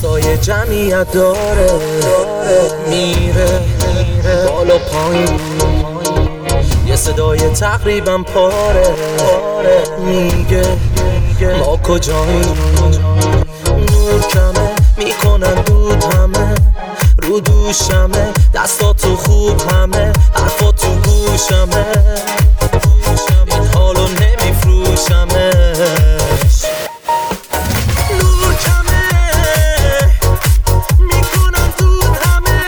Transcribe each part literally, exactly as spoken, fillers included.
دستای جمعیت داره میره بالا پایین، یه صدای تقریبا پاره میگه ما کجاییم. نور کمه میکنن دود همه رو دوشمه، دستاتو خوب همه حرفا تو گوشمه، این حالو نمیفروشمش. نور کمه میکنن دود همه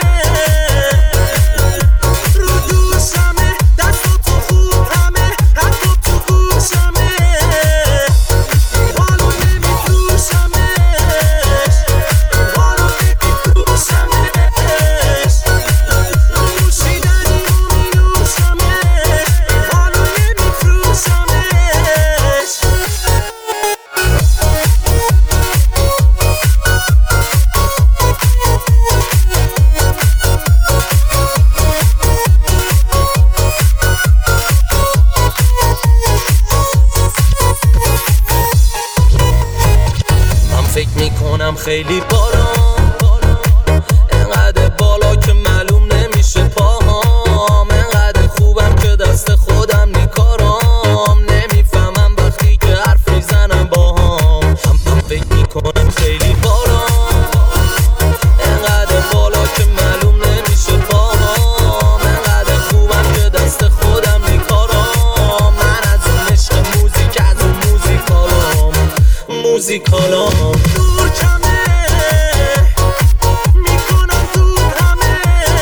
رو دوشمه، دستاتو خوب همه حرفا تو گوشمه، این حالو نمیفروشمش، این حالو نمیفروشمش. نوشیدنی رو مینوشمش، این حالو نمیفروشمش. من فکر میکنم خیلی بالا، انقدر بالا که معلوم نمیشه پاهام، انقدر خوبم که دست خودم نیکارام، نمیفهمم وقتی که حرف میزنم باهام. من فکر میکنم خیلی بالا، انقدر بالا که معلوم نمیشه پاهام، انقدر خوبم که دست خودم نیکارام. من از اون عشق موزیک، از اون موزیکالام موزیکالام. نور کمه میکنم دود همه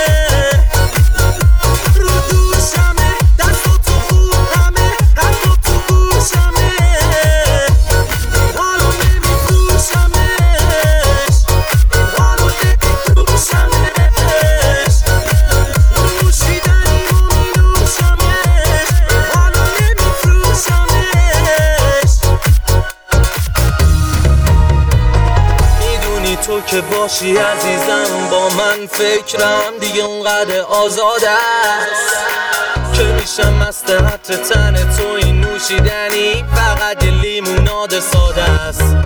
رو دوشمه، دستاتو خوب همه حرفا تو گوشمه، این حالو نمیفروشمش، این حالو نمیفروشمش. نوشیدنی رو مینوشمش، این حالو نمیفروشمش. میدونی تو که باشی عزیزم، با من فکرم دیگه اونقدر آزاد است که میشم مست حتی تن تو. این نوشیدنی فقط یه لیموناد ساده است.